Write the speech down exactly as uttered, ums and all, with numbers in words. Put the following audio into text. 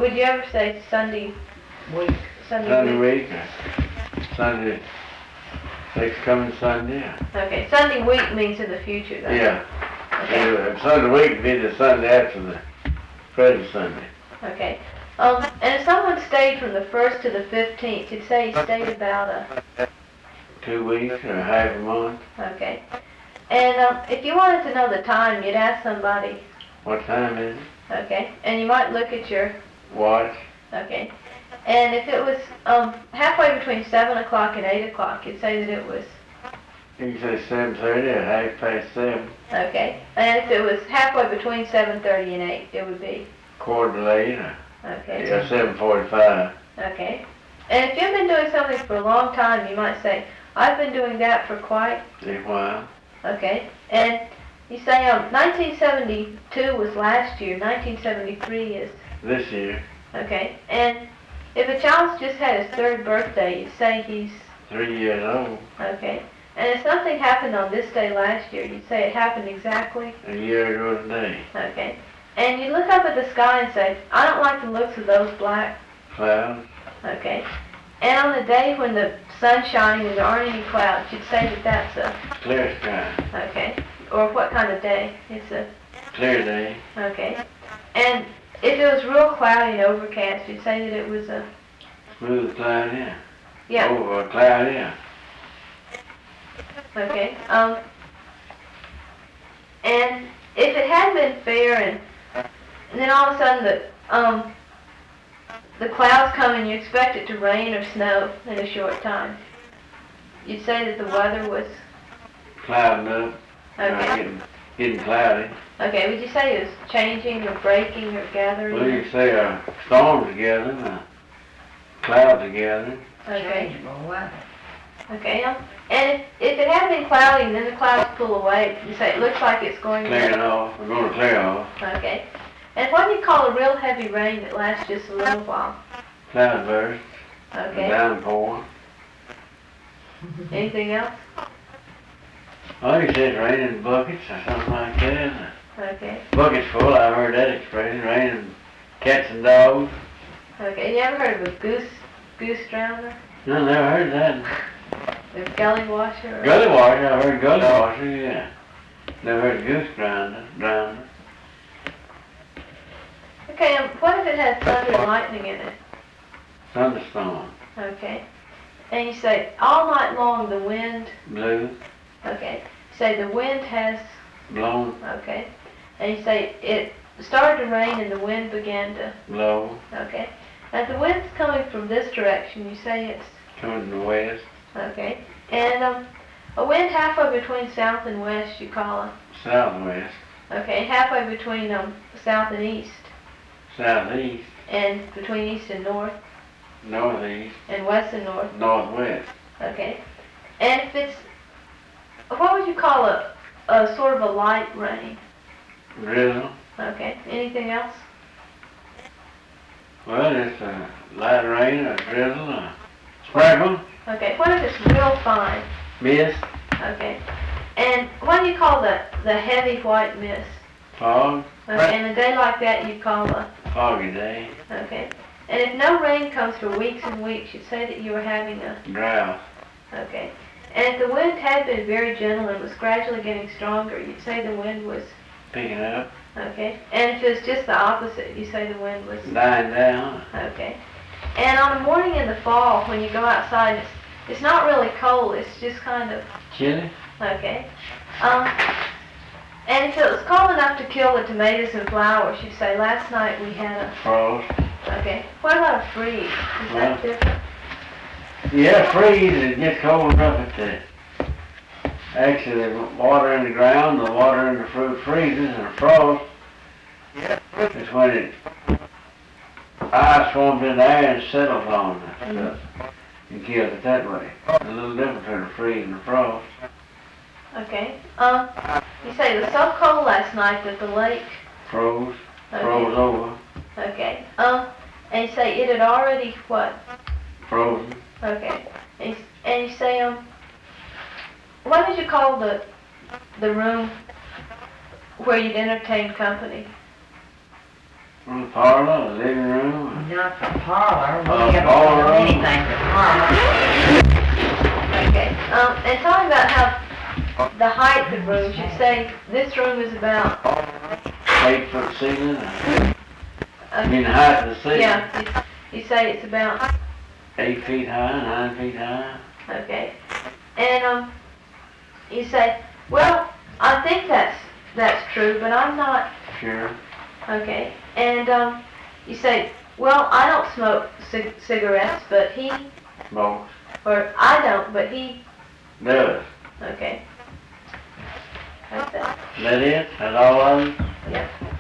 would you ever say Sunday week? Sunday, Sunday week? week, or Sunday, next coming Sunday. Okay, Sunday week means in the future, though. Yeah. Okay. Yeah, Sunday week would be the Sunday after the present Sunday. Okay. Um, and if someone stayed from the first to the fifteenth, you'd say he stayed about a... Two weeks or half a month. Okay. And um, if you wanted to know the time, you'd ask somebody. What time is it? Okay. And you might look at your... Watch. Okay. And if it was um, halfway between seven o'clock and eight o'clock, you'd say that it was... You can say seven thirty or half past seven. Okay. And if it was halfway between seven thirty and eight, it would be... Quarter to eight or Okay. yeah, seven forty-five. Okay. And if you've been doing something for a long time, you might say, I've been doing that for quite... A while. Okay. And you say um, nineteen seventy-two was last year, nineteen seventy-three is... This year. Okay. And if a child's just had his third birthday, you say he's... Three years old. Okay. And if something happened on this day last year, you'd say it happened exactly... A year ago today. Okay. And you look up at the sky and say, I don't like the looks of those black... Clouds. Okay. And on the day when the sun's shining and there aren't any clouds, you'd say that that's a... Clear sky. Okay. Or what kind of day? It's a... Clear day. Okay. And if it was real cloudy and overcast, you'd say that it was a... Smooth cloud, yeah. Yeah. Over a cloud, yeah. Okay. Um. And if it had been fair and, and then all of a sudden the um the clouds come and you expect it to rain or snow in a short time, you'd say that the weather was... Clouding up. Uh, Okay. getting, getting cloudy. Okay. Would you say it was changing or breaking or gathering? Well, you say a storm together, a cloud together. Okay. Changeable weather. Okay. Um, and if, if it had been cloudy and then the clouds pull away, you say it looks like it's going Clearing to... off. We're going to clear off. Okay. And what do you call a real heavy rain that lasts just a little while? Cloud burst. Okay. A downpour. Anything else? Oh, you said raining buckets or something like that. Okay. Buckets full, I heard that expression. Raining cats and dogs. Okay. You ever heard of a goose goose drowner? No, never heard that. A gully washer? Or... Gully washer, I heard gully washer, yeah. Never heard goose drowner. drowner. Okay, um, what if it has thunder and lightning in it? Thunderstorm. Okay. And you say, all night long the wind... Blue. Okay. You say the wind has... Blown. Okay. And you say it started to rain and the wind began to... Blow. Okay. And if the wind's coming from this direction, you say it's... Coming from the west. Okay. And um, a wind halfway between south and west you call a... Southwest. Okay, halfway between um, south and east. Southeast. And between east and north. Northeast. And west and north. Northwest. Okay. And if it's... What would you call a, a sort of a light rain? Drizzle. Okay. Anything else? Well, it's a light rain, a drizzle, a sprinkle. Okay. What if it's real fine? Mist. Okay. And what do you call the, the heavy white mist? Fog. Okay. And a day like that you call a... Foggy day. Okay. And if no rain comes for weeks and weeks, you'd say that you were having a... Drought. Okay. And if the wind had been very gentle and was gradually getting stronger, you'd say the wind was... Picking up. Okay. And if it was just the opposite, you say the wind was... Dying down. Okay. And on a morning in the fall, when you go outside, it's, it's not really cold, it's just kind of... Chilly. Okay. Um, and if it was cold enough to kill the tomatoes and flowers, you'd say, last night we had a... Frost. Okay. What about a freeze? Is Well, that different? Yeah, freeze. It gets cold enough at the... Actually, the water in the ground, the water in the fruit freezes, and the frost is when it ice forms in the air and settles on it and stuff. And kills it that way. A little different between the freeze and the frost. Okay. Um, you say it was so cold last night that the lake... Froze. Okay. Froze over. Okay. Um, and you say it had already, what? Frozen. Okay. And you, and you say, um, what did you call the the room where you'd entertain company? The parlor, the living room, not the parlor. Oh, We haven't parlor. done anything to parlor. Okay. Um, and talking about how the height of rooms, you say this room is about. Eight foot ceiling, I Uh, mean, the height of the ceiling. yeah. You, you say it's about. Eight feet high, nine feet high. Okay. And um, you say, well, I think that's that's true, but I'm not. Sure. Okay. And um, you say, well, I don't smoke cig- cigarettes, but he, Smokes. or I don't, but he. Does. Okay. That's that. That it? That's all of them? Yep.